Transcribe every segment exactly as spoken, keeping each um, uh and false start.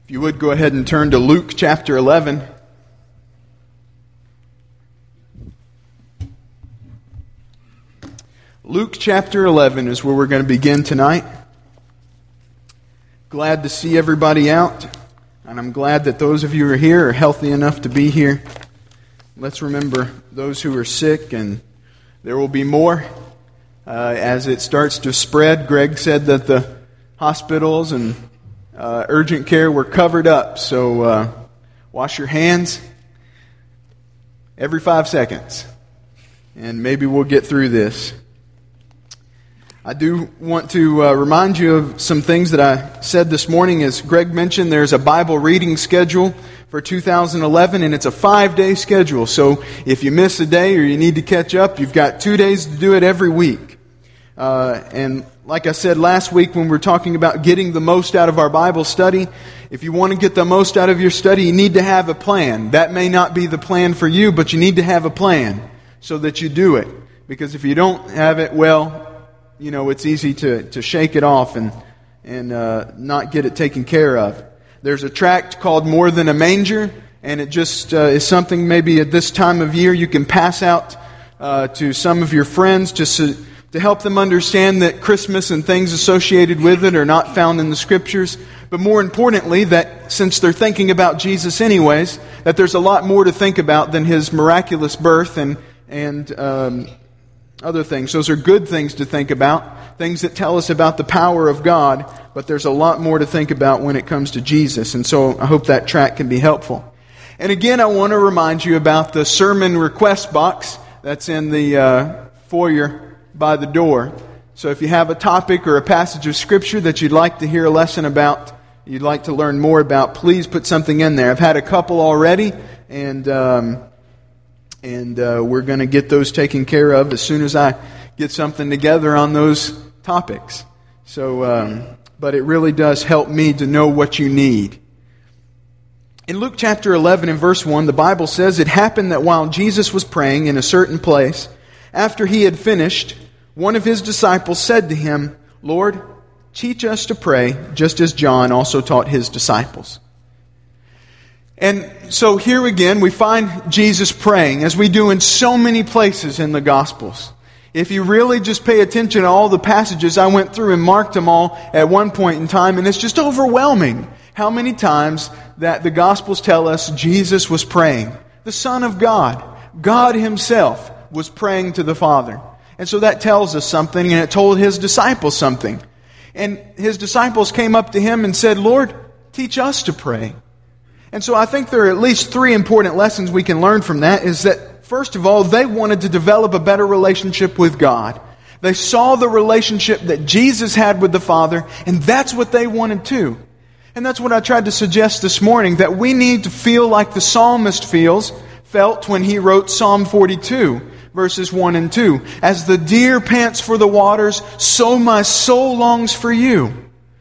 If you would go ahead and turn to Luke chapter eleven. Luke chapter eleven is where we're going to begin tonight. Glad to see everybody out, and I'm glad that those of you who are here are healthy enough to be here. Let's remember those who are sick, and there will be more uh, as it starts to spread. Greg said that the hospitals and uh, urgent care were covered up, so uh, wash your hands every five seconds, and maybe we'll get through this. I do want to uh, remind you of some things that I said this morning. As Greg mentioned, there's a Bible reading schedule for two thousand eleven, and it's a five-day schedule. So if you miss a day or you need to catch up, you've got two days to do it every week. Uh, and like I said last week when we were talking about getting the most out of our Bible study, if you want to get the most out of your study, you need to have a plan. That may not be the plan for you, but you need to have a plan so that you do it. Because if you don't have it, well, you know, it's easy to, to shake it off and, and uh, not get it taken care of. There's a tract called More Than a Manger, and it just uh, is something maybe at this time of year you can pass out uh, to some of your friends just to, to help them understand that Christmas and things associated with it are not found in the Scriptures. But more importantly, that since they're thinking about Jesus anyways, that there's a lot more to think about than His miraculous birth and and um, other things. Those are good things to think about, things that tell us about the power of God, but there's a lot more to think about when it comes to Jesus. And so I hope that tract can be helpful. And again, I want to remind you about the sermon request box that's in the uh, foyer by the door. So if you have a topic or a passage of Scripture that you'd like to hear a lesson about, you'd like to learn more about, please put something in there. I've had a couple already, and um, and uh, we're going to get those taken care of as soon as I get something together on those topics. So, um, but it really does help me to know what you need. In Luke chapter eleven and verse one, the Bible says, "It happened that while Jesus was praying in a certain place, after he had finished, one of his disciples said to him, 'Lord, teach us to pray, just as John also taught his disciples.'" And so here again, we find Jesus praying, as we do in so many places in the Gospels. If you really just pay attention to all the passages, I went through and marked them all at one point in time, and it's just overwhelming how many times that the Gospels tell us Jesus was praying. The Son of God, God Himself, was praying to the Father. And so that tells us something, and it told His disciples something. And His disciples came up to Him and said, "Lord, teach us to pray." And so I think there are at least three important lessons we can learn from that. Is that, first of all, they wanted to develop a better relationship with God. They saw the relationship that Jesus had with the Father, and that's what they wanted too. And that's what I tried to suggest this morning, that we need to feel like the psalmist feels, felt when he wrote Psalm forty-two, verses one and two. "As the deer pants for the waters, so my soul longs for you.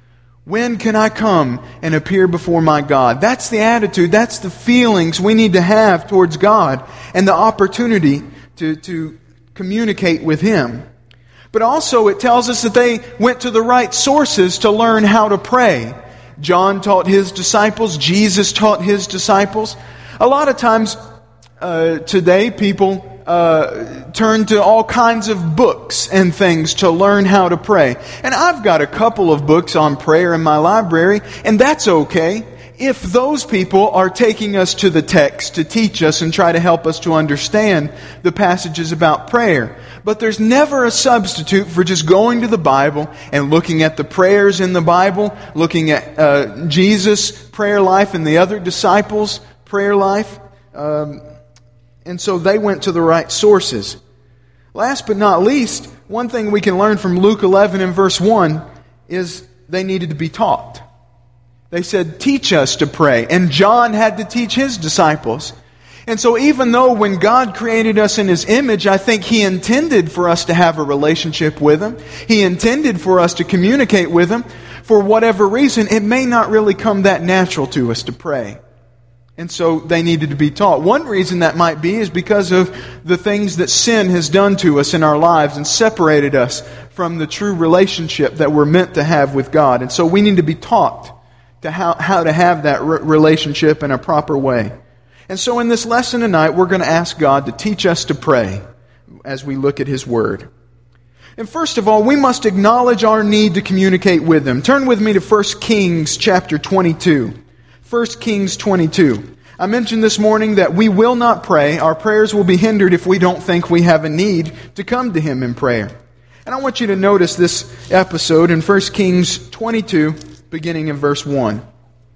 When can I come and appear before my God?" That's the attitude, that's the feelings we need to have towards God and the opportunity to, to communicate with Him. But also it tells us that they went to the right sources to learn how to pray. John taught his disciples, Jesus taught His disciples. A lot of times uh, today people Uh, turn to all kinds of books and things to learn how to pray. And I've got a couple of books on prayer in my library, and that's okay if those people are taking us to the text to teach us and try to help us to understand the passages about prayer. But there's never a substitute for just going to the Bible and looking at the prayers in the Bible, looking at uh, Jesus' prayer life and the other disciples' prayer life. Um, And so they went to the right sources. Last but not least, one thing we can learn from Luke eleven and verse one is they needed to be taught. They said, "Teach us to pray." And John had to teach his disciples. And so even though when God created us in His image, I think He intended for us to have a relationship with Him, He intended for us to communicate with Him, for whatever reason, it may not really come that natural to us to pray. And so they needed to be taught. One reason that might be is because of the things that sin has done to us in our lives and separated us from the true relationship that we're meant to have with God. And so we need to be taught to how, how to have that re- relationship in a proper way. And so in this lesson tonight, we're going to ask God to teach us to pray as we look at His Word. And first of all, we must acknowledge our need to communicate with Him. Turn with me to First Kings chapter twenty-two. First Kings twenty-two. I mentioned this morning that we will not pray. Our prayers will be hindered if we don't think we have a need to come to Him in prayer. And I want you to notice this episode in First Kings twenty-two, beginning in verse one.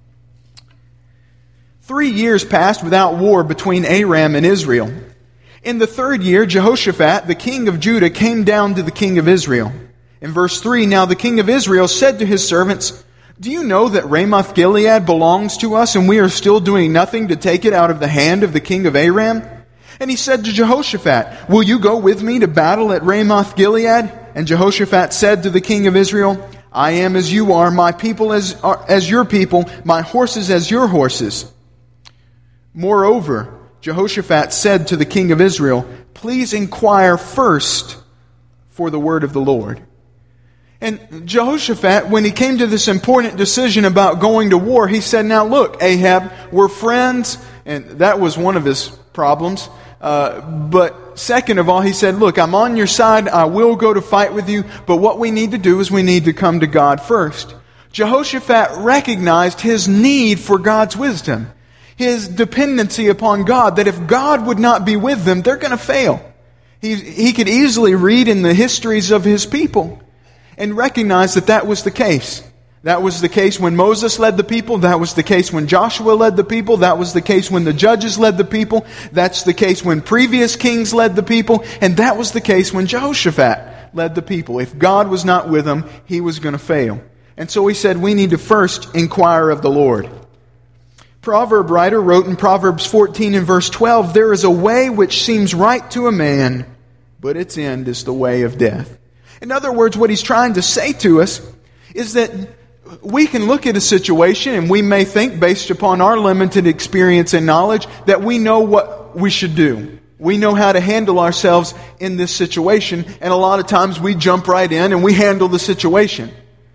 Three years passed without war between Aram and Israel. In the third year, Jehoshaphat, the king of Judah, came down to the king of Israel. In verse three, now the king of Israel said to his servants, do you know that Ramoth Gilead belongs to us, and we are still doing nothing to take it out of the hand of the king of Aram? And he said to Jehoshaphat, will you go with me to battle at Ramoth Gilead? And Jehoshaphat said to the king of Israel, I am as you are, my people as, are, as your people, my horses as your horses. Moreover, Jehoshaphat said to the king of Israel, please inquire first for the word of the Lord. And Jehoshaphat, when he came to this important decision about going to war, he said, now look, Ahab, we're friends. And that was one of his problems. Uh, but second of all, he said, look, I'm on your side. I will go to fight with you. But what we need to do is we need to come to God first. Jehoshaphat recognized his need for God's wisdom, his dependency upon God, that if God would not be with them, they're going to fail. He, he could easily read in the histories of his people and recognize that that was the case. That was the case when Moses led the people. That was the case when Joshua led the people. That was the case when the judges led the people. That's the case when previous kings led the people. And that was the case when Jehoshaphat led the people. If God was not with him, he was going to fail. And so he said, we need to first inquire of the Lord. Proverb writer wrote in Proverbs fourteen and verse twelve, there is a way which seems right to a man, but its end is the way of death. In other words, what he's trying to say to us is that we can look at a situation and we may think, based upon our limited experience and knowledge, that we know what we should do. We know how to handle ourselves in this situation, and a lot of times we jump right in and we handle the situation.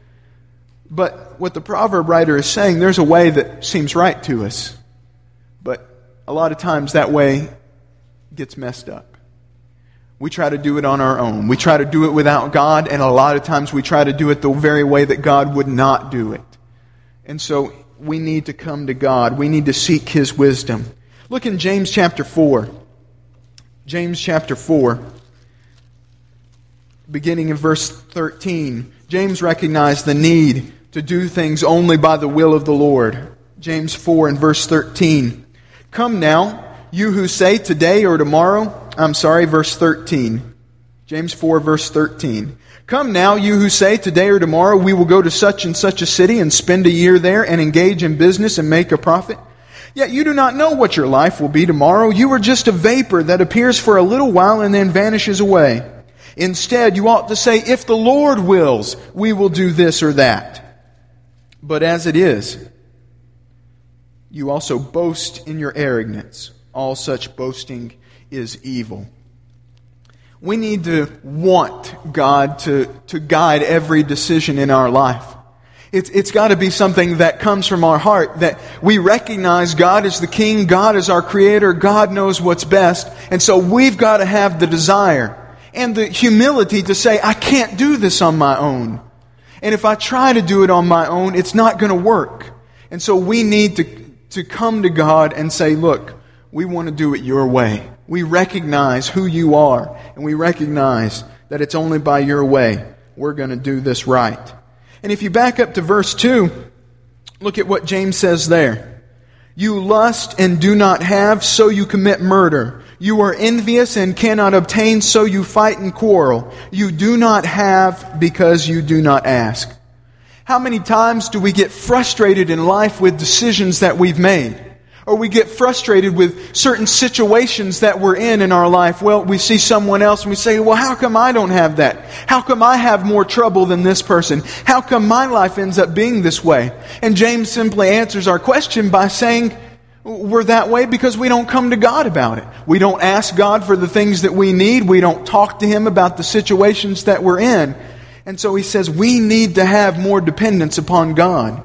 But what the proverb writer is saying, there's a way that seems right to us. But a lot of times that way gets messed up. We try to do it on our own. We try to do it without God, and a lot of times we try to do it the very way that God would not do it. And so we need to come to God. We need to seek His wisdom. Look in James chapter four. James chapter four, beginning in verse thirteen. James recognized the need to do things only by the will of the Lord. James four and verse thirteen. Come now, you who say today or tomorrow, I'm sorry, verse thirteen. James four, verse thirteen. Come now, you who say today or tomorrow we will go to such and such a city and spend a year there and engage in business and make a profit. Yet you do not know what your life will be tomorrow. You are just a vapor that appears for a little while and then vanishes away. Instead, you ought to say, if the Lord wills, we will do this or that. But as it is, you also boast in your arrogance. All such boasting is evil. We need to want God to, to guide every decision in our life. It's, it's got to be something that comes from our heart, that we recognize God is the King, God is our Creator, God knows what's best, and so we've got to have the desire and the humility to say, I can't do this on my own. And if I try to do it on my own, it's not going to work. And so we need to, to come to God and say, look, we want to do it your way. We recognize who you are, and we recognize that it's only by your way we're going to do this right. And if you back up to verse two, look at what James says there. You lust and do not have, so you commit murder. You are envious and cannot obtain, so you fight and quarrel. You do not have because you do not ask. How many times do we get frustrated in life with decisions that we've made? Or we get frustrated with certain situations that we're in in our life. Well, we see someone else and we say, well, how come I don't have that? How come I have more trouble than this person? How come my life ends up being this way? And James simply answers our question by saying, we're that way because we don't come to God about it. We don't ask God for the things that we need. We don't talk to Him about the situations that we're in. And so he says we need to have more dependence upon God.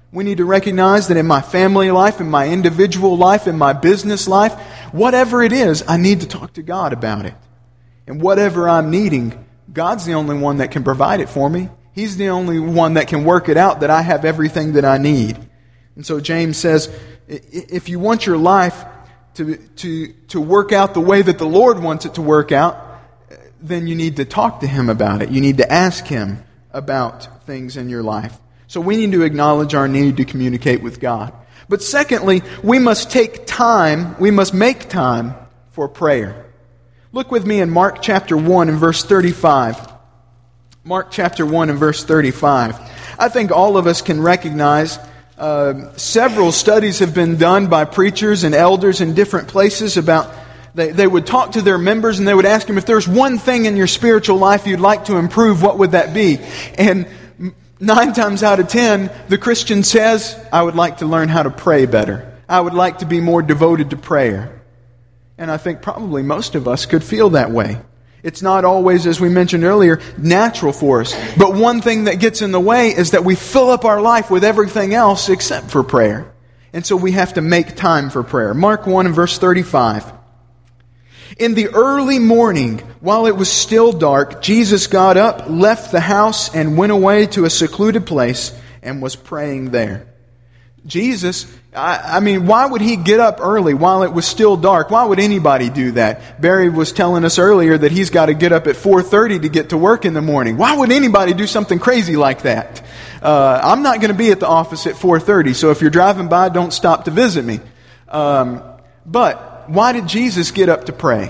We need to recognize that in my family life, in my individual life, in my business life, whatever it is, I need to talk to God about it. And whatever I'm needing, God's the only one that can provide it for me. He's the only one that can work it out, that I have everything that I need. And so James says, if you want your life to, to, to work out the way that the Lord wants it to work out, then you need to talk to Him about it. You need to ask Him about things in your life. So we need to acknowledge our need to communicate with God. But secondly, we must take time, we must make time for prayer. Look with me in Mark chapter one and verse thirty-five. Mark chapter one and verse thirty-five. I think all of us can recognize uh, several studies have been done by preachers and elders in different places about, they, they would talk to their members and they would ask them, if there's one thing in your spiritual life you'd like to improve, what would that be? And Nine times out of ten, the Christian says, I would like to learn how to pray better. I would like to be more devoted to prayer. And I think probably most of us could feel that way. It's not always, as we mentioned earlier, natural for us. But one thing that gets in the way is that we fill up our life with everything else except for prayer. And so we have to make time for prayer. Mark one and verse thirty-five. In the early morning, while it was still dark, Jesus got up, left the house, and went away to a secluded place and was praying there. Jesus, I, I mean, why would He get up early while it was still dark? Why would anybody do that? Barry was telling us earlier that he's got to get up at four thirty to get to work in the morning. Why would anybody do something crazy like that? Uh, I'm not going to be at the office at four thirty, so if you're driving by, don't stop to visit me. Um, but... Why did Jesus get up to pray?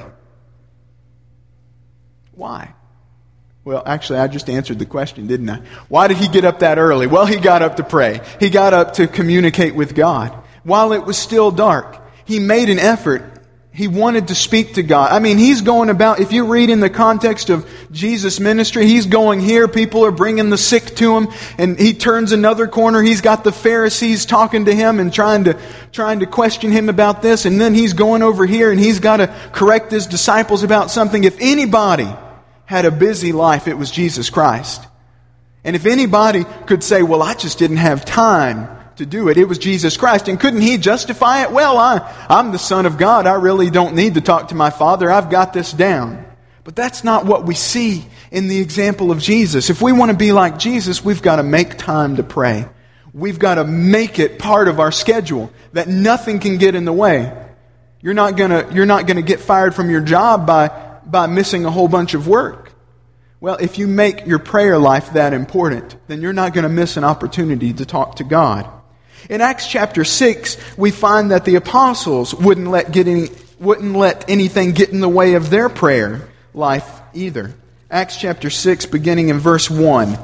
Why? Well, actually, I just answered the question, didn't I? Why did He get up that early? Well, He got up to pray. He got up to communicate with God. While it was still dark, He made an effort. He wanted to speak to God. I mean, He's going about, if you read in the context of Jesus' ministry, He's going here, people are bringing the sick to Him, and He turns another corner, He's got the Pharisees talking to Him and trying to trying to question Him about this, and then He's going over here and He's got to correct His disciples about something. If anybody had a busy life, it was Jesus Christ. And if anybody could say, well, I just didn't have time to do it, it was Jesus Christ. And couldn't He justify it? Well, I, I'm the Son of God. I really don't need to talk to my Father. I've got this down. But that's not what we see in the example of Jesus. If we want to be like Jesus, we've got to make time to pray. We've got to make it part of our schedule, that nothing can get in the way. You're not gonna, you're not gonna get fired from your job by, by missing a whole bunch of work. Well, if you make your prayer life that important, then you're not going to miss an opportunity to talk to God. In Acts chapter six, we find that the apostles wouldn't let getting, wouldn't let anything get in the way of their prayer life either. Acts chapter six, beginning in verse one.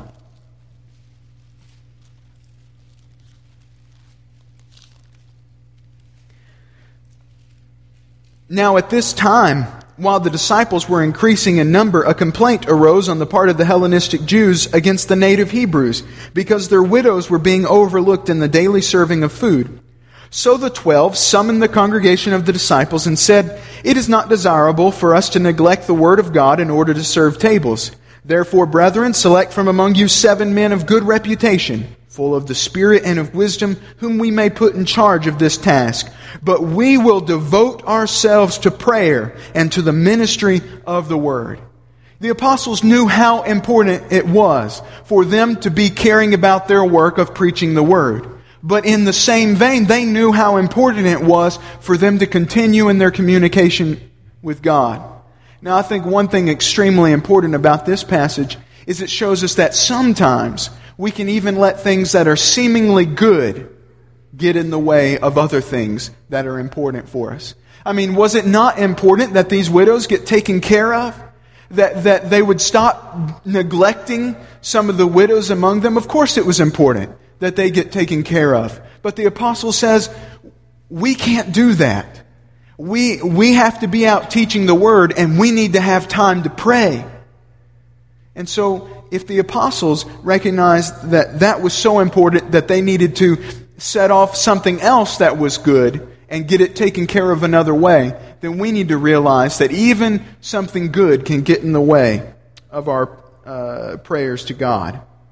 Now at this time, while the disciples were increasing in number, a complaint arose on the part of the Hellenistic Jews against the native Hebrews, because their widows were being overlooked in the daily serving of food. So the twelve summoned the congregation of the disciples and said, "It is not desirable for us to neglect the word of God in order to serve tables. Therefore, brethren, select from among you seven men of good reputation, full of the Spirit and of wisdom, whom we may put in charge of this task. But we will devote ourselves to prayer and to the ministry of the word." The apostles knew how important it was for them to be caring about their work of preaching the word. But in the same vein, they knew how important it was for them to continue in their communication with God. Now, I think one thing extremely important about this passage is it shows us that sometimes we can even let things that are seemingly good get in the way of other things that are important for us. I mean, was it not important that these widows get taken care of? That, that they would stop neglecting some of the widows among them? Of course it was important that they get taken care of. But the apostle says, we can't do that. We, we have to be out teaching the word, and we need to have time to pray. And so, if the apostles recognized that that was so important that they needed to set off something else that was good and get it taken care of another way, then we need to realize that even something good can get in the way of our uh, prayers to God.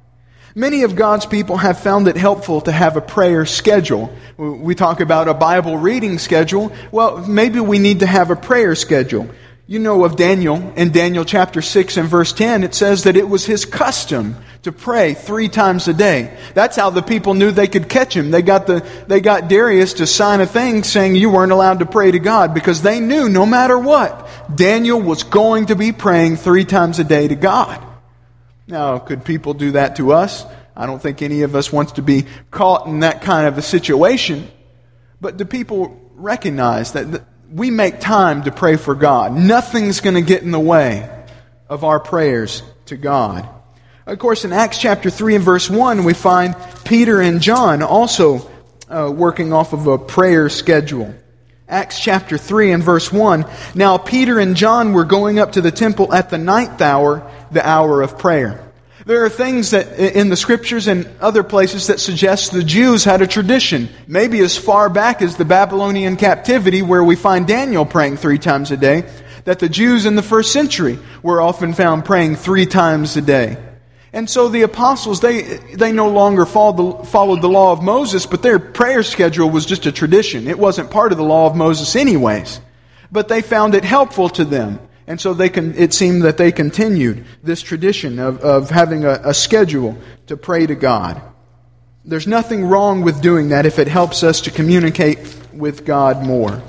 Many of God's people have found it helpful to have a prayer schedule. We talk about a Bible reading schedule. Well, maybe we need to have a prayer schedule. You know of Daniel. In Daniel chapter six and verse ten, it says that it was his custom to pray three times a day. That's how the people knew they could catch him. They got the they got Darius to sign a thing saying you weren't allowed to pray to God, because they knew no matter what, Daniel was going to be praying three times a day to God. Now, could people do that to us? I don't think any of us wants to be caught in that kind of a situation. But do people recognize that we make time to pray for God? Nothing's going to get in the way of our prayers to God. Of course, in Acts chapter three and verse one, we find Peter and John also uh, working off of a prayer schedule. Acts chapter three and verse one, "Now Peter and John were going up to the temple at the ninth hour, the hour of prayer." There are things that in the Scriptures and other places that suggest the Jews had a tradition, maybe as far back as the Babylonian captivity, where we find Daniel praying three times a day, that the Jews in the first century were often found praying three times a day. And so the apostles, they they no longer followed the, followed the law of Moses, but their prayer schedule was just a tradition. It wasn't part of the law of Moses anyways. But they found it helpful to them. And so they can, it seemed that they continued this tradition of, of having a, a schedule to pray to God. There's nothing wrong with doing that if it helps us to communicate with God more.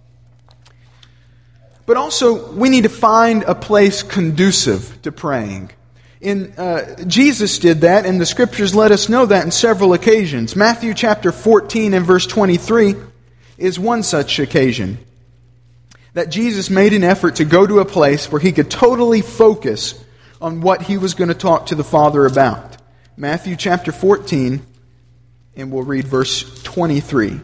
But also, we need to find a place conducive to praying. In, uh, Jesus did that, and the Scriptures let us know that in several occasions. Matthew chapter fourteen and verse twenty-three is one such occasion. That Jesus made an effort to go to a place where he could totally focus on what he was going to talk to the Father about. Matthew chapter fourteen, and we'll read verse twenty-three.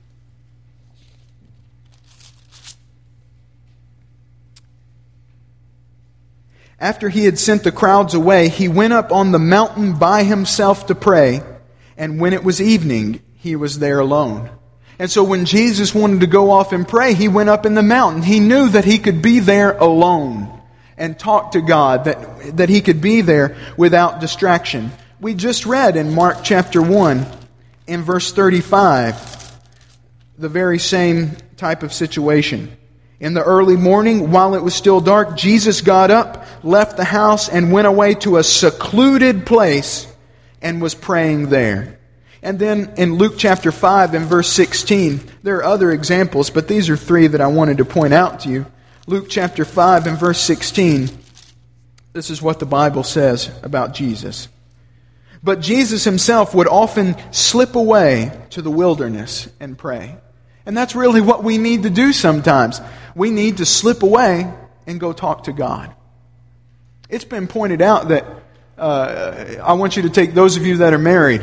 "After he had sent the crowds away, he went up on the mountain by himself to pray, and when it was evening, he was there alone." And so when Jesus wanted to go off and pray, he went up in the mountain. He knew that he could be there alone and talk to God, that, that he could be there without distraction. We just read in Mark chapter one, in verse thirty-five, the very same type of situation. "In the early morning, while it was still dark, Jesus got up, left the house, and went away to a secluded place and was praying there." And then in Luke chapter five and verse sixteen, there are other examples, but these are three that I wanted to point out to you. Luke chapter five and verse sixteen, this is what the Bible says about Jesus. "But Jesus himself would often slip away to the wilderness and pray." And that's really what we need to do sometimes. We need to slip away and go talk to God. It's been pointed out that, uh, I want you to take those of you that are married,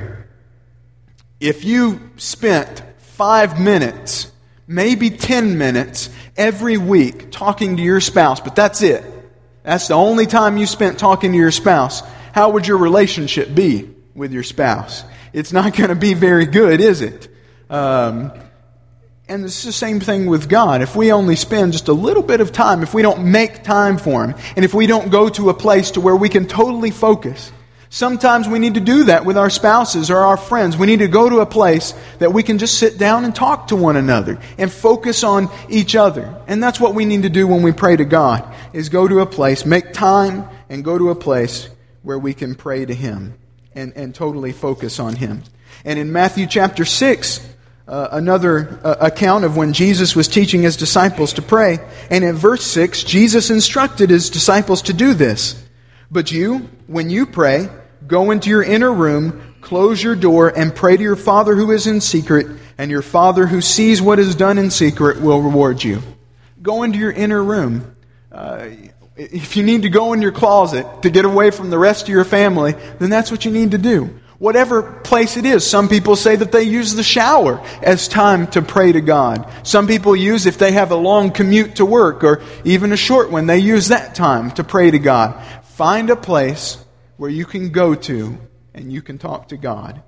if you spent five minutes, maybe ten minutes every week talking to your spouse, but that's it. That's the only time you spent talking to your spouse. How would your relationship be with your spouse? It's not going to be very good, is it? Um, and it's the same thing with God. If we only spend just a little bit of time, if we don't make time for Him, and if we don't go to a place to where we can totally focus. Sometimes we need to do that with our spouses or our friends. We need to go to a place that we can just sit down and talk to one another and focus on each other. And that's what we need to do when we pray to God, is go to a place, make time, and go to a place where we can pray to Him and, and totally focus on Him. And in Matthew chapter six, uh, another uh, account of when Jesus was teaching His disciples to pray. And in verse six, Jesus instructed His disciples to do this. "But you, when you pray, go into your inner room, close your door, and pray to your Father who is in secret, and your Father who sees what is done in secret will reward you." Go into your inner room. Uh, if you need to go in your closet to get away from the rest of your family, then that's what you need to do. Whatever place it is. Some people say that they use the shower as time to pray to God. Some people use, if they have a long commute to work, or even a short one, they use that time to pray to God. Find a place where you can go to and you can talk to God.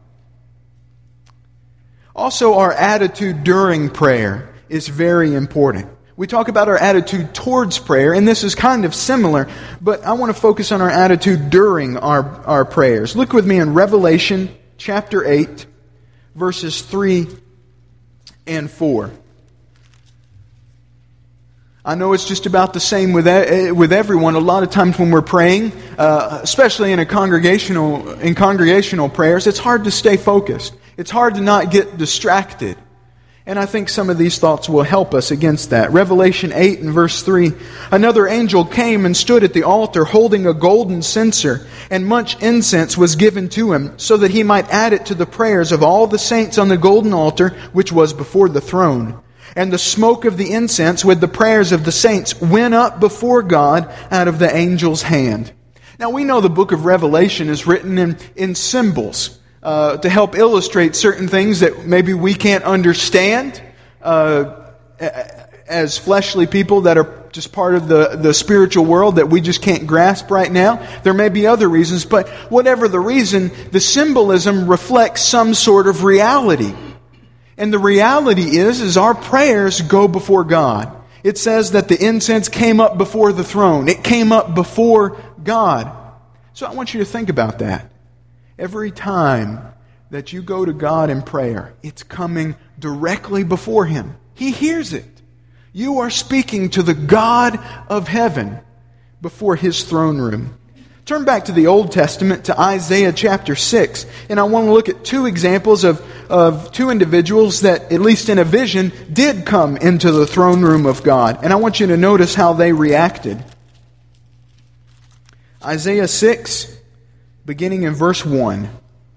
Also, our attitude during prayer is very important. We talk about our attitude towards prayer, and this is kind of similar, but I want to focus on our attitude during our, our prayers. Look with me in Revelation chapter eight, verses three and four. I know it's just about the same with with everyone. A lot of times when we're praying, uh, especially in a congregational in congregational prayers, it's hard to stay focused. It's hard to not get distracted. And I think some of these thoughts will help us against that. Revelation eight and verse three. Another angel came and stood at the altar holding a golden censer, and much incense was given to him, so that he might add it to the prayers of all the saints on the golden altar which was before the throne. And the smoke of the incense with the prayers of the saints went up before God out of the angel's hand. Now we know the book of Revelation is written in, in symbols uh, to help illustrate certain things that maybe we can't understand uh, as fleshly people that are just part of the, the spiritual world that we just can't grasp right now. There may be other reasons, but whatever the reason, the symbolism reflects some sort of reality. And the reality is, is our prayers go before God. It says that the incense came up before the throne. It came up before God. So I want you to think about that. Every time that you go to God in prayer, it's coming directly before Him. He hears it. You are speaking to the God of heaven before His throne room. Turn back to the Old Testament, to Isaiah chapter six, and I want to look at two examples of, of two individuals that, at least in a vision, did come into the throne room of God. And I want you to notice how they reacted. Isaiah six, beginning in verse one.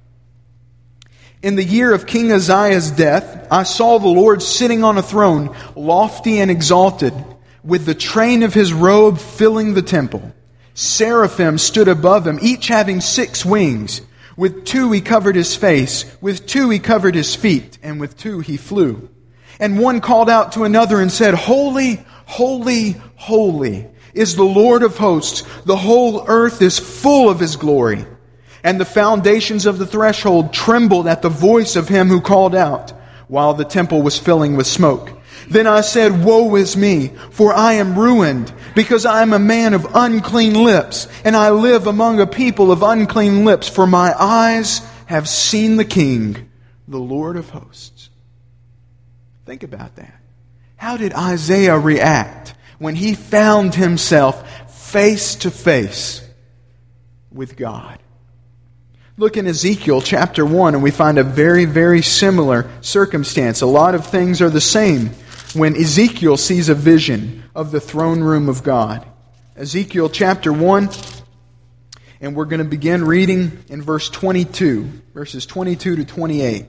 In the year of King Uzziah's death, I saw the Lord sitting on a throne, lofty and exalted, with the train of His robe filling the temple. Seraphim stood above Him, each having six wings. With two He covered His face, with two He covered His feet, and with two He flew. And one called out to another and said, Holy, holy, holy is the Lord of hosts. The whole earth is full of His glory. And the foundations of the threshold trembled at the voice of Him who called out, while the temple was filling with smoke. Then I said, Woe is me, for I am ruined, because I am a man of unclean lips, and I live among a people of unclean lips, for my eyes have seen the King, the Lord of hosts. Think about that. How did Isaiah react when he found himself face to face with God? Look in Ezekiel chapter one, and we find a very, very similar circumstance. A lot of things are the same when Ezekiel sees a vision of the throne room of God. Ezekiel chapter one, and we're going to begin reading in verse twenty-two, verses twenty-two to twenty-eight.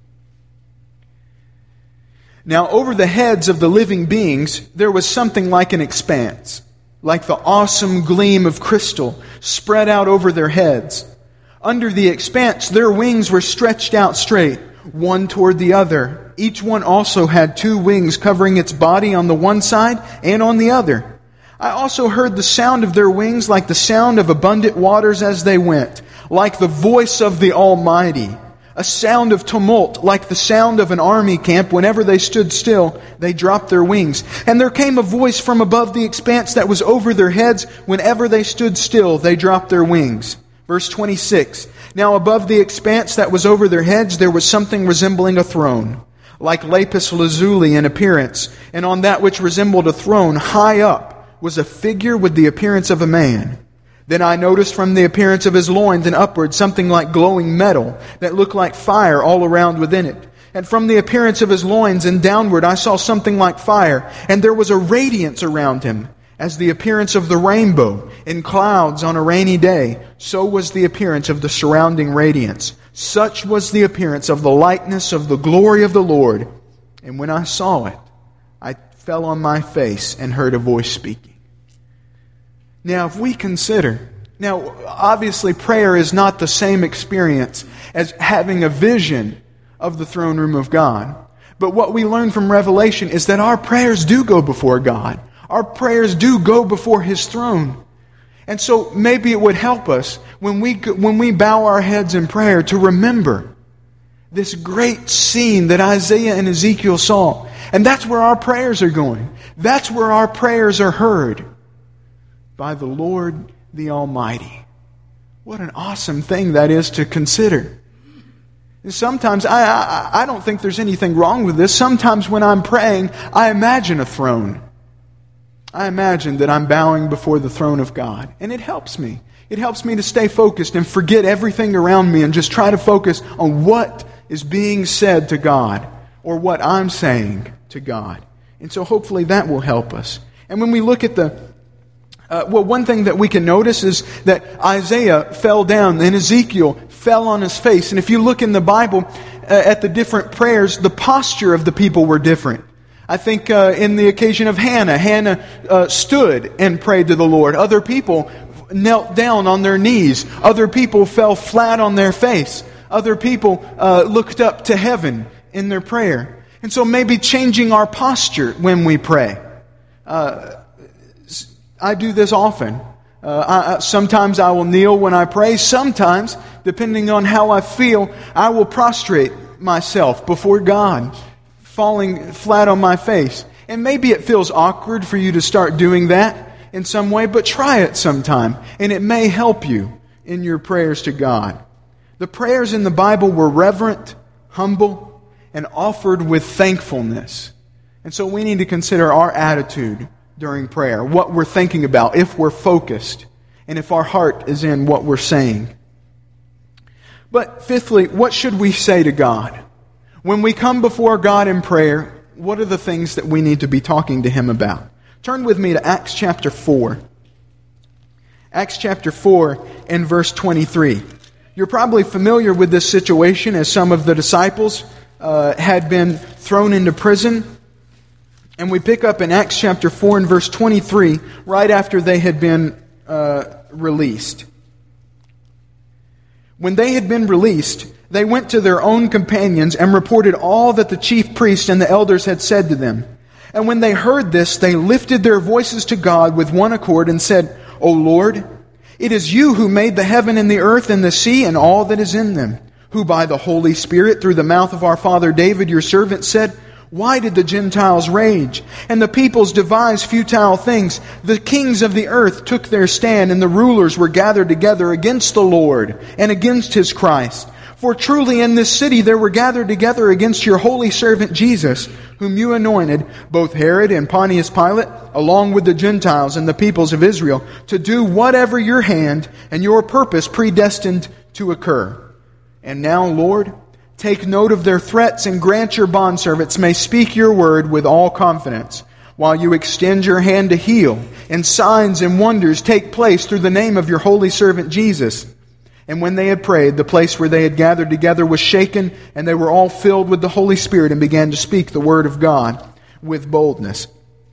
Now over the heads of the living beings there was something like an expanse, like the awesome gleam of crystal spread out over their heads. Under the expanse their wings were stretched out straight, one toward the other. Each one also had two wings covering its body on the one side and on the other. I also heard the sound of their wings like the sound of abundant waters as they went, like the voice of the Almighty. A sound of tumult, like the sound of an army camp. Whenever they stood still, they dropped their wings. And there came a voice from above the expanse that was over their heads. Whenever they stood still, they dropped their wings. Verse twenty-six. Now above the expanse that was over their heads, there was something resembling a throne, like lapis lazuli in appearance. And on that which resembled a throne, high up, was a figure with the appearance of a man. Then I noticed from the appearance of his loins and upward something like glowing metal that looked like fire all around within it. And from the appearance of his loins and downward I saw something like fire, and there was a radiance around him, as the appearance of the rainbow in clouds on a rainy day. So was the appearance of the surrounding radiance. Such was the appearance of the likeness of the glory of the Lord. And when I saw it, I fell on my face and heard a voice speaking. Now, if we consider, now obviously prayer is not the same experience as having a vision of the throne room of God. But what we learn from Revelation is that our prayers do go before God. Our prayers do go before His throne. And so maybe it would help us when we when we bow our heads in prayer to remember This great scene that Isaiah and Ezekiel saw. And that's where our prayers are going. That's where our prayers are heard. By the Lord the Almighty. What an awesome thing that is to consider. And sometimes, I, I, I don't think there's anything wrong with this. Sometimes when I'm praying, I imagine a throne. I imagine that I'm bowing before the throne of God. And it helps me. It helps me to stay focused and forget everything around me and just try to focus on what is being said to God or what I'm saying to God. And so hopefully that will help us. And when we look at the, uh, well, one thing that we can notice is that Isaiah fell down and Ezekiel fell on his face. And if you look in the Bible uh, at the different prayers, the posture of the people were different. I think uh, in the occasion of Hannah, Hannah uh, stood and prayed to the Lord. Other people knelt down on their knees. Other people fell flat on their face. Other people uh, looked up to heaven in their prayer. And so maybe changing our posture when we pray. Uh, I do this often. Uh, I, sometimes I will kneel when I pray. Sometimes, depending on how I feel, I will prostrate myself before God, falling flat on my face. And maybe it feels awkward for you to start doing that in some way, but try it sometime, and it may help you in your prayers to God. The prayers in the Bible were reverent, humble, and offered with thankfulness. And so we need to consider our attitude during prayer, what we're thinking about, if we're focused, and if our heart is in what we're saying. But fifthly, what should we say to God? When we come before God in prayer, what are the things that we need to be talking to Him about? Turn with me to Acts chapter four. Acts chapter four and verse twenty-three. You're probably familiar with this situation as some of the disciples uh, had been thrown into prison. And we pick up in Acts chapter four and verse twenty-three, right after they had been uh, released. When they had been released, they went to their own companions and reported all that the chief priests and the elders had said to them. And when they heard this, they lifted their voices to God with one accord and said, O Lord, it is you who made the heaven and the earth and the sea and all that is in them, who by the Holy Spirit through the mouth of our father David your servant said, why did the Gentiles rage, and the peoples devise futile things? The kings of the earth took their stand, and the rulers were gathered together against the Lord and against His Christ. For truly in this city there were gathered together against your holy servant Jesus, whom you anointed, both Herod and Pontius Pilate, along with the Gentiles and the peoples of Israel, to do whatever your hand and your purpose predestined to occur. And now, Lord, take note of their threats and grant your bondservants may speak your word with all confidence, while you extend your hand to heal, and signs and wonders take place through the name of your holy servant Jesus. And when they had prayed, the place where they had gathered together was shaken, and they were all filled with the Holy Spirit and began to speak the word of God with boldness.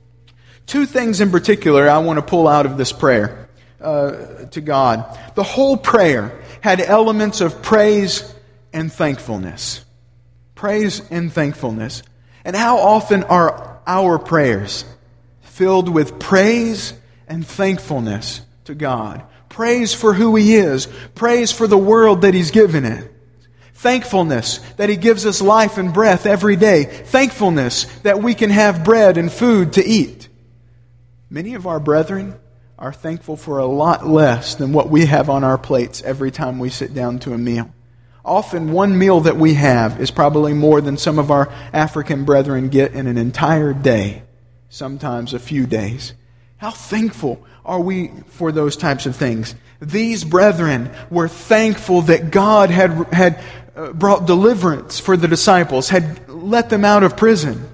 Two things in particular I want to pull out of this prayer uh, to God. The whole prayer had elements of praise and thankfulness. Praise and thankfulness. And how often are our prayers filled with praise and thankfulness to God? Praise for who He is. Praise for the world that He's given it. Thankfulness that He gives us life and breath every day. Thankfulness that we can have bread and food to eat. Many of our brethren are thankful for a lot less than what we have on our plates every time we sit down to a meal. Often one meal that we have is probably more than some of our African brethren get in an entire day. Sometimes a few days. How thankful are we for those types of things? These brethren were thankful that God had, had brought deliverance for the disciples, had let them out of prison.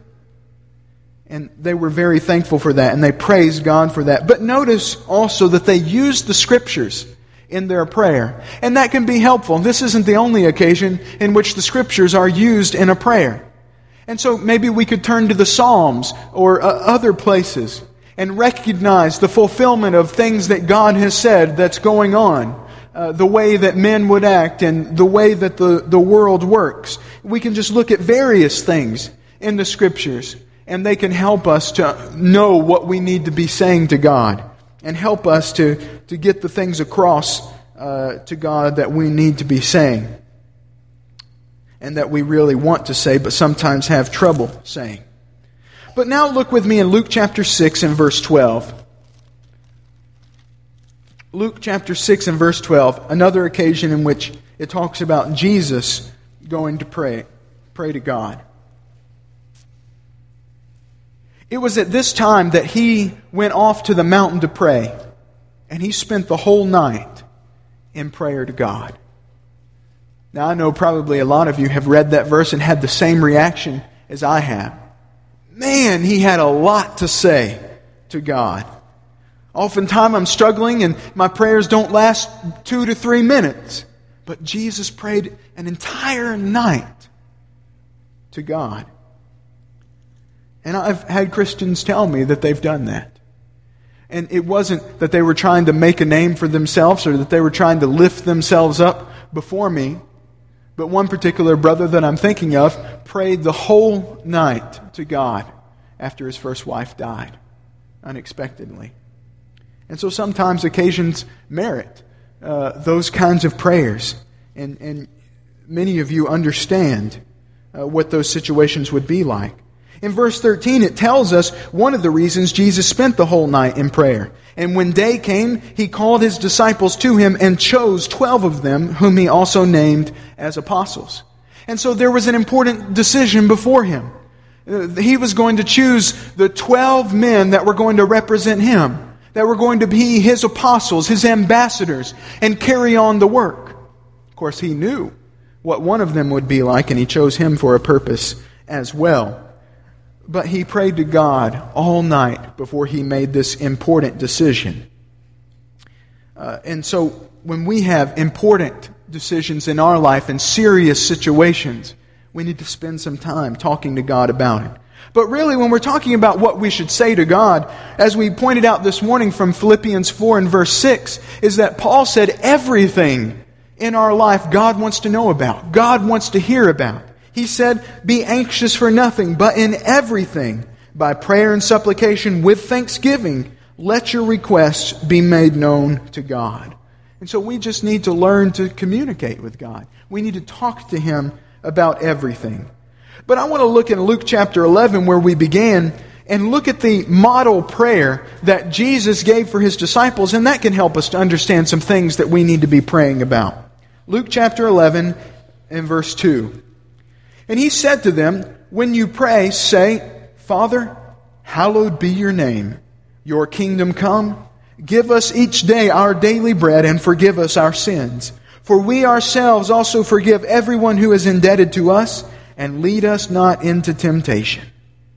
And they were very thankful for that, and they praised God for that. But notice also that they used the Scriptures in their prayer. And that can be helpful. This isn't the only occasion in which the Scriptures are used in a prayer. And so maybe we could turn to the Psalms or uh, other places and recognize the fulfillment of things that God has said that's going on, uh, the way that men would act and the way that the, the world works. We can just look at various things in the Scriptures, and they can help us to know what we need to be saying to God and help us to, to get the things across uh, to God that we need to be saying. and that we really want to say, but sometimes have trouble saying. But now look with me in Luke chapter six and verse twelve. Luke chapter six and verse twelve, another occasion in which it talks about Jesus going to pray, pray to God. It was at this time that he went off to the mountain to pray, and he spent the whole night in prayer to God. Now, I know probably a lot of you have read that verse and had the same reaction as I have. Man, he had a lot to say to God. Oftentimes I'm struggling and my prayers don't last two to three minutes. But Jesus prayed an entire night to God. And I've had Christians tell me that they've done that. And it wasn't that they were trying to make a name for themselves or that they were trying to lift themselves up before me. But one particular brother that I'm thinking of prayed the whole night to God after his first wife died unexpectedly. And so sometimes occasions merit uh, those kinds of prayers. And, and many of you understand uh, what those situations would be like. In verse thirteen, it tells us one of the reasons Jesus spent the whole night in prayer. And when day came, he called his disciples to him and chose twelve of them, whom he also named as apostles. And so there was an important decision before him. He was going to choose the twelve men that were going to represent him, that were going to be his apostles, his ambassadors, and carry on the work. Of course, he knew what one of them would be like, and he chose him for a purpose as well. But he prayed to God all night before he made this important decision. Uh, and so when we have important decisions in our life and serious situations, we need to spend some time talking to God about it. But really, when we're talking about what we should say to God, as we pointed out this morning from Philippians four and verse six, is that Paul said everything in our life God wants to know about, God wants to hear about. He said, be anxious for nothing, but in everything, by prayer and supplication with thanksgiving, let your requests be made known to God. And so we just need to learn to communicate with God. We need to talk to Him about everything. But I want to look in Luke chapter eleven where we began and look at the model prayer that Jesus gave for His disciples, and that can help us to understand some things that we need to be praying about. Luke chapter eleven and verse two. And He said to them, when you pray, say, Father, hallowed be your name. Your kingdom come. Give us each day our daily bread and forgive us our sins. For we ourselves also forgive everyone who is indebted to us, and lead us not into temptation.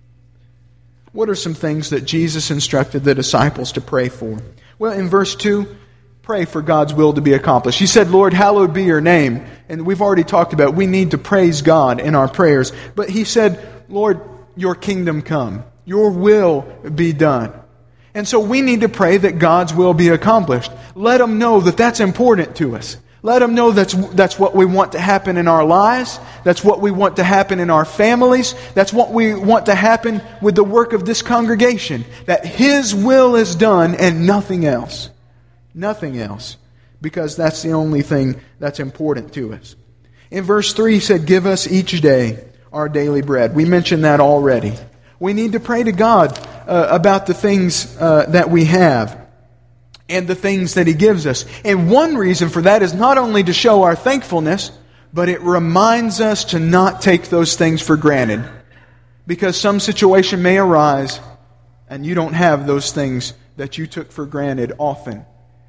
What are some things that Jesus instructed the disciples to pray for? Well, in verse two, pray for God's will to be accomplished. He said, Lord, hallowed be your name. And we've already talked about we need to praise God in our prayers. But He said, Lord, your kingdom come. Your will be done. And so we need to pray that God's will be accomplished. Let Him know that that's important to us. Let Him know that's, that's what we want to happen in our lives. That's what we want to happen in our families. That's what we want to happen with the work of this congregation. That His will is done and nothing else. Nothing else. Because that's the only thing that's important to us. In verse three, He said, give us each day our daily bread. We mentioned that already. We need to pray to God uh, about the things uh, that we have and the things that He gives us. And one reason for that is not only to show our thankfulness, but it reminds us to not take those things for granted. Because some situation may arise and you don't have those things that you took for granted often.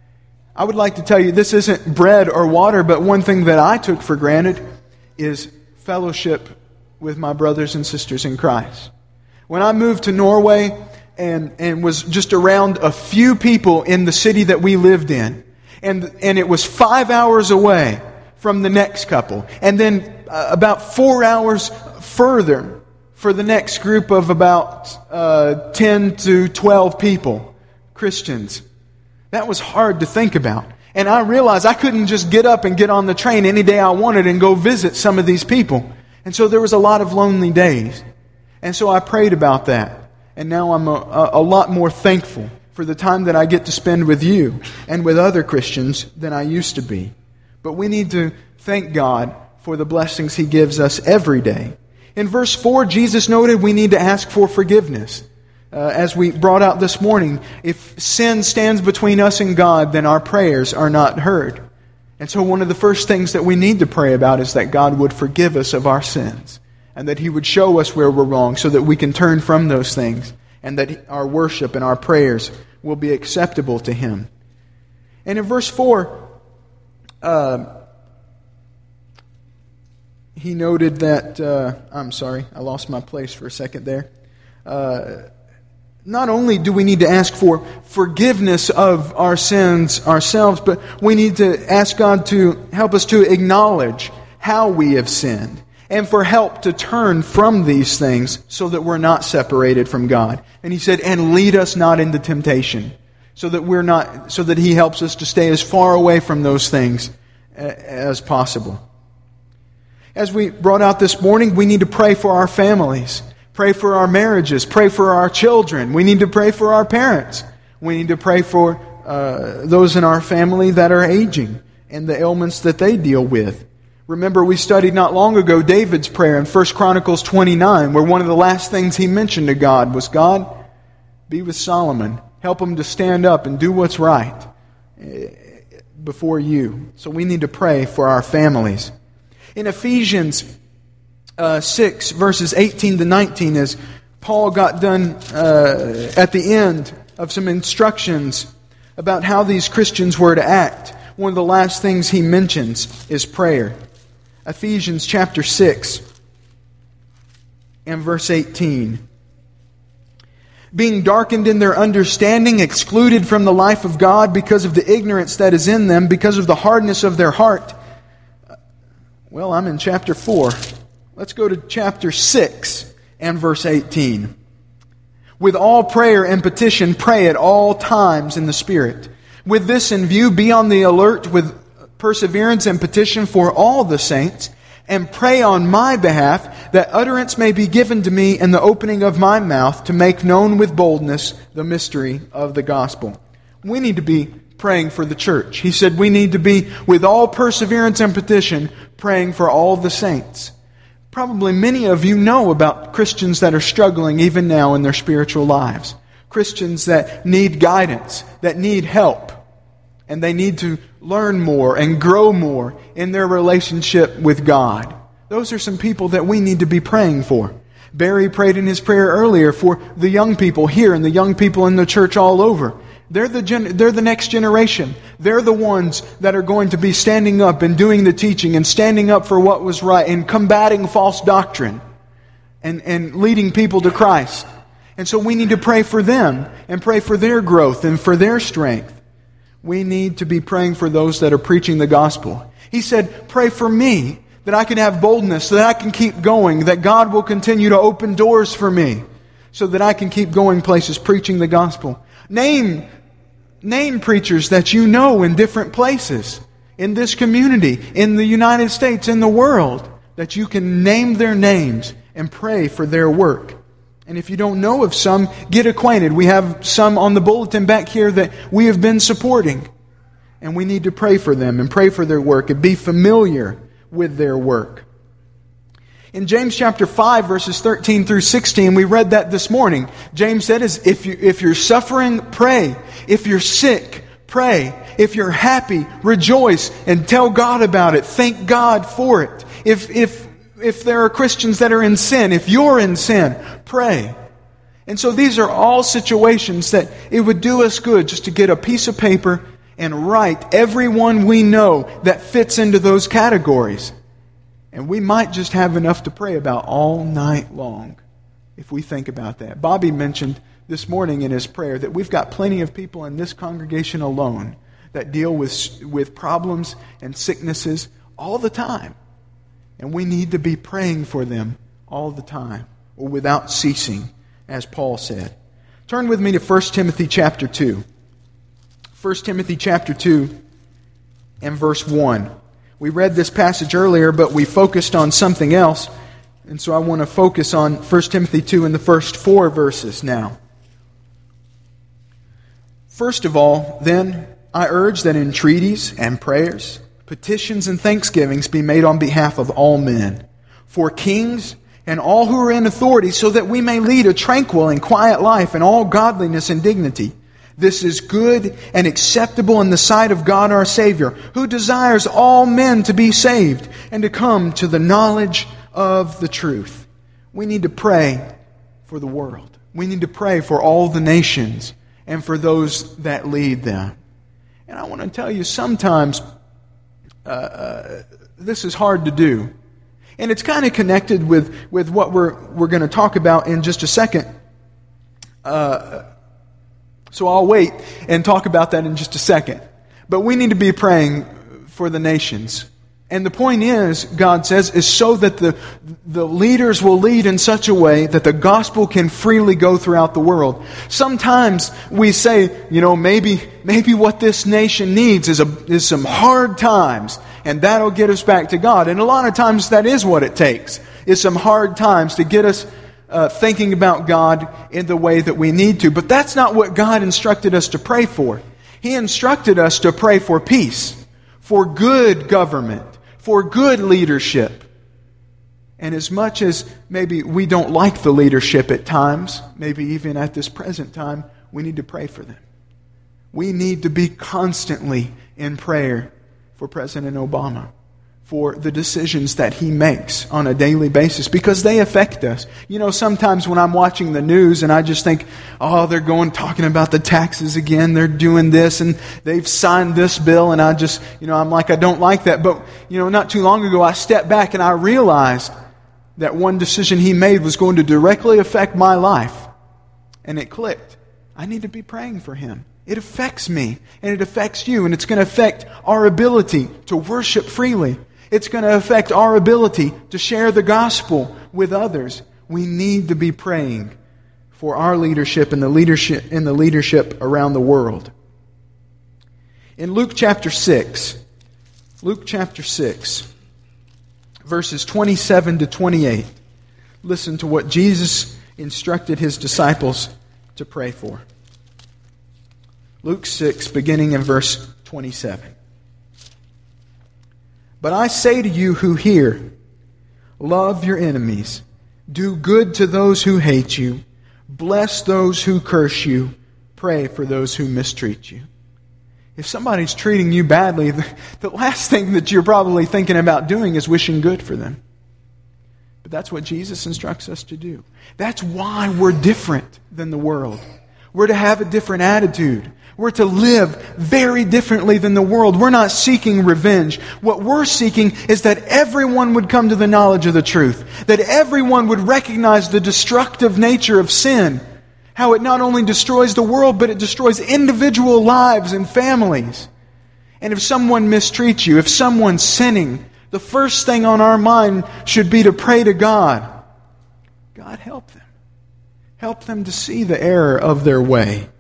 I would like to tell you this isn't bread or water, but one thing that I took for granted is fellowship with my brothers and sisters in Christ. When I moved to Norway and, and was just around a few people in the city that we lived in, and, and it was five hours away from the next couple, and then uh, about four hours further for the next group of about uh, ten to twelve people, Christians. That was hard to think about. And I realized I couldn't just get up and get on the train any day I wanted and go visit some of these people. And so there was a lot of lonely days. And so I prayed about that. And now I'm a, a, a lot more thankful for the time that I get to spend with you and with other Christians than I used to be. But we need to thank God for the blessings He gives us every day. In verse four, Jesus noted we need to ask for forgiveness. Uh, as we brought out this morning, if sin stands between us and God, then our prayers are not heard. And so one of the first things that we need to pray about is that God would forgive us of our sins, and that He would show us where we're wrong so that we can turn from those things, and that our worship and our prayers will be acceptable to Him. And in verse four, uh, he noted that, uh, I'm sorry, I lost my place for a second there. Uh, not only do we need to ask for forgiveness of our sins ourselves, but we need to ask God to help us to acknowledge how we have sinned, and for help to turn from these things so that we're not separated from God. And he said, and lead us not into temptation, so that we're not, so that He helps us to stay as far away from those things as possible. As we brought out this morning, we need to pray for our families, pray for our marriages, pray for our children. We need to pray for our parents. We need to pray for uh, those in our family that are aging and the ailments that they deal with. Remember, we studied not long ago David's prayer in First Chronicles twenty-nine, where one of the last things he mentioned to God was, God, be with Solomon. Help him to stand up and do what's right before You. So we need to pray for our families. In Ephesians uh, six, verses eighteen to nineteen, as Paul got done uh, at the end of some instructions about how these Christians were to act, one of the last things he mentions is prayer. Ephesians chapter six and verse eighteen. Being darkened in their understanding, excluded from the life of God because of the ignorance that is in them, because of the hardness of their heart. Well, I'm in chapter four. Let's go to chapter six and verse eighteen. With all prayer and petition, pray at all times in the Spirit. With this in view, be on the alert with perseverance and petition for all the saints, and pray on my behalf that utterance may be given to me in the opening of my mouth to make known with boldness the mystery of the gospel. We need to be praying for the church. He said we need to be, with all perseverance and petition, praying for all the saints. Probably many of you know about Christians that are struggling even now in their spiritual lives. Christians that need guidance, that need help, and they need to learn more and grow more in their relationship with God. Those are some people that we need to be praying for. Barry prayed in his prayer earlier for the young people here and the young people in the church all over. They're the gen- they're the next generation. They're the ones that are going to be standing up and doing the teaching and standing up for what was right and combating false doctrine and, and leading people to Christ. And so we need to pray for them and pray for their growth and for their strength. We need to be praying for those that are preaching the gospel. He said, pray for me, that I can have boldness, so that I can keep going, that God will continue to open doors for me, so that I can keep going places preaching the gospel. Name, name preachers that you know in different places, in this community, in the United States, in the world, that you can name their names and pray for their work. And if you don't know of some, get acquainted. We have some on the bulletin back here that we have been supporting. And we need to pray for them and pray for their work and be familiar with their work. In James chapter five, verses thirteen through sixteen, we read that this morning. James said, is if, you, if you're suffering, pray. If you're sick, pray. If you're happy, rejoice and tell God about it. Thank God for it. If, if, if there are Christians that are in sin, if you're in sin, pray. And so these are all situations that it would do us good just to get a piece of paper and write everyone we know that fits into those categories. And we might just have enough to pray about all night long if we think about that. Bobby mentioned this morning in his prayer that we've got plenty of people in this congregation alone that deal with, with problems and sicknesses all the time. And we need to be praying for them all the time, or without ceasing, as Paul said. Turn with me to First Timothy chapter two. First Timothy chapter two and verse one. We read this passage earlier, but we focused on something else. And so I want to focus on First Timothy two and the first four verses now. First of all, then, I urge that entreaties and prayers petitions and thanksgivings be made on behalf of all men, for kings and all who are in authority, so that we may lead a tranquil and quiet life in all godliness and dignity. This is good and acceptable in the sight of God our Savior, who desires all men to be saved and to come to the knowledge of the truth. We need to pray for the world. We need to pray for all the nations and for those that lead them. And I want to tell you, sometimes uh, uh, this is hard to do. And it's kind of connected with, with what we're, we're going to talk about in just a second. Uh, so I'll wait and talk about that in just a second. But we need to be praying for the nations. And the point is, God says, is so that the, the leaders will lead in such a way that the gospel can freely go throughout the world. Sometimes we say, you know, maybe maybe what this nation needs is a is some hard times, and that'll get us back to God. And a lot of times that is what it takes, is some hard times to get us uh, thinking about God in the way that we need to. But that's not what God instructed us to pray for. He instructed us to pray for peace, for good government, for good leadership. And as much as maybe we don't like the leadership at times, maybe even at this present time, we need to pray for them. We need to be constantly in prayer for President Obama, for the decisions that he makes on a daily basis, because they affect us. You know, sometimes when I'm watching the news and I just think, oh, they're going talking about the taxes again, they're doing this and they've signed this bill, and I just, you know, I'm like, I don't like that. But, you know, not too long ago I stepped back and I realized that one decision he made was going to directly affect my life. And it clicked. I need to be praying for him. It affects me, and it affects you, and it's going to affect our ability to worship freely. It's going to affect our ability to share the gospel with others. We need to be praying for our leadership and the leadership in the leadership around the world. In Luke chapter six, Luke chapter six, verses twenty-seven to twenty-eight, listen to what Jesus instructed his disciples to pray for. Luke six, beginning in verse twenty-seven. But I say to you who hear, love your enemies, do good to those who hate you, bless those who curse you, pray for those who mistreat you. If somebody's treating you badly, the, the last thing that you're probably thinking about doing is wishing good for them. But that's what Jesus instructs us to do. That's why we're different than the world. We're to have a different attitude. We're to live very differently than the world. We're not seeking revenge. What we're seeking is that everyone would come to the knowledge of the truth. That everyone would recognize the destructive nature of sin. How it not only destroys the world, but it destroys individual lives and families. And if someone mistreats you, if someone's sinning, the first thing on our mind should be to pray to God. God, help them. Help them to see the error of their way.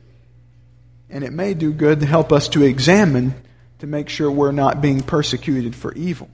And it may do good to help us to examine to make sure we're not being persecuted for evil.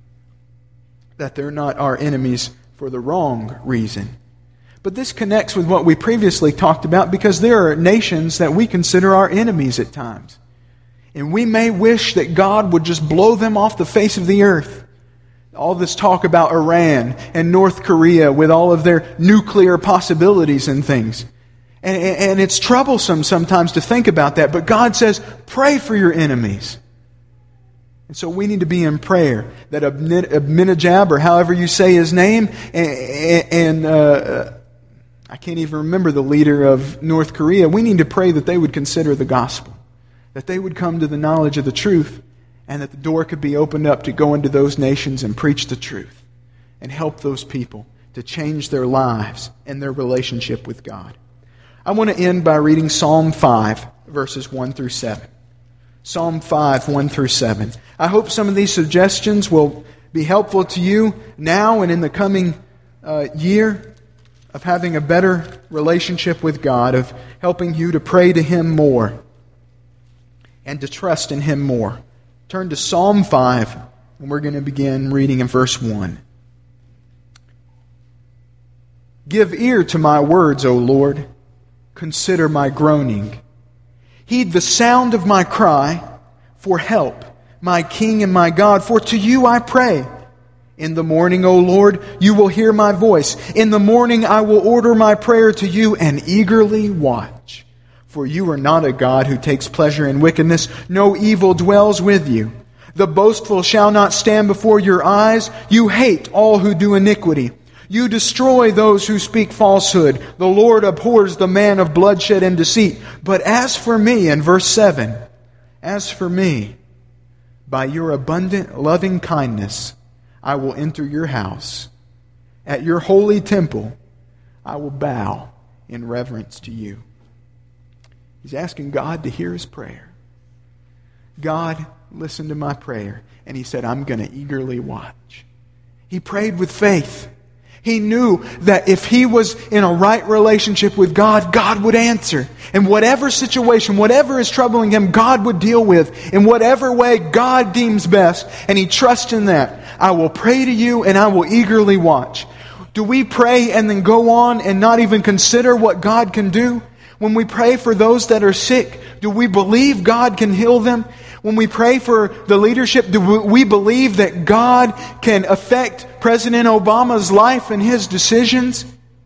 That they're not our enemies for the wrong reason. But this connects with what we previously talked about, because there are nations that we consider our enemies at times. And we may wish that God would just blow them off the face of the earth. All this talk about Iran and North Korea with all of their nuclear possibilities and things. And, and it's troublesome sometimes to think about that. But God says, pray for your enemies. And so we need to be in prayer that Abinadab, or however you say his name, and, and uh, I can't even remember the leader of North Korea, we need to pray that they would consider the gospel. That they would come to the knowledge of the truth, and that the door could be opened up to go into those nations and preach the truth. And help those people to change their lives and their relationship with God. I want to end by reading Psalm five, verses one through seven. Psalm five, one through seven. I hope some of these suggestions will be helpful to you now and in the coming uh, year of having a better relationship with God, of helping you to pray to Him more and to trust in Him more. Turn to Psalm five, and we're going to begin reading in verse one. Give ear to my words, O Lord. Consider my groaning. Heed the sound of my cry for help my King and my God, for to you I pray. In the morning, O Lord, you will hear my voice. In the morning I will order my prayer to you and eagerly watch. For you are not a God who takes pleasure in wickedness. No evil dwells with you. The boastful shall not stand before your eyes. You hate all who do iniquity. You destroy those who speak falsehood. The Lord abhors the man of bloodshed and deceit. But as for me, in verse seven, as for me, by your abundant loving kindness, I will enter your house. At your holy temple, I will bow in reverence to you. He's asking God to hear his prayer. God, listen to my prayer. And he said, I'm going to eagerly watch. He prayed with faith. He knew that if he was in a right relationship with God, God would answer. And whatever situation, whatever is troubling him, God would deal with in whatever way God deems best. And he trusts in that. I will pray to you and I will eagerly watch. Do we pray and then go on and not even consider what God can do? When we pray for those that are sick, do we believe God can heal them? When we pray for the leadership, do we believe that God can affect President Obama's life and his decisions?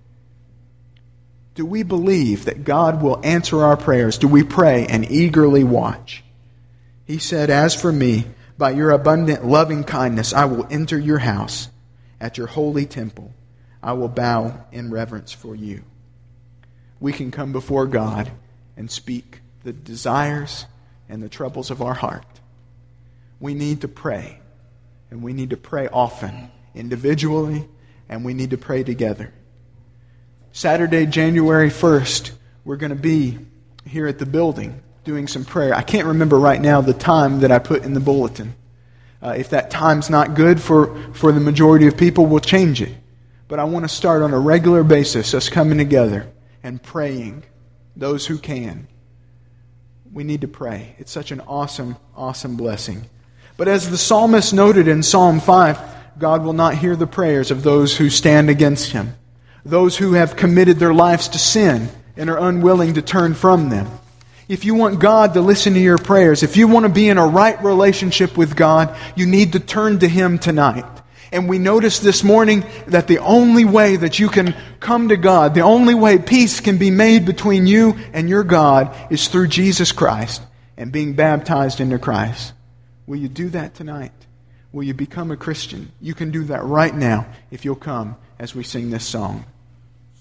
Do we believe that God will answer our prayers? Do we pray and eagerly watch? He said, as for me, by your abundant loving kindness, I will enter your house. At your holy temple, I will bow in reverence for you. We can come before God and speak the desires and the troubles of our heart. We need to pray, and we need to pray often, individually, and we need to pray together. Saturday, January first, we're going to be here at the building doing some prayer. I can't remember right now the time that I put in the bulletin. Uh, if that time's not good for, for the majority of people, we'll change it. But I want to start on a regular basis, us coming together and praying, those who can. We need to pray. It's such an awesome, awesome blessing. But as the psalmist noted in Psalm five, God will not hear the prayers of those who stand against him, those who have committed their lives to sin and are unwilling to turn from them. If you want God to listen to your prayers, if you want to be in a right relationship with God, you need to turn to him tonight. And we noticed this morning that the only way that you can come to God, the only way peace can be made between you and your God is through Jesus Christ and being baptized into Christ. Will you do that tonight? Will you become a Christian? You can do that right now if you'll come as we sing this song.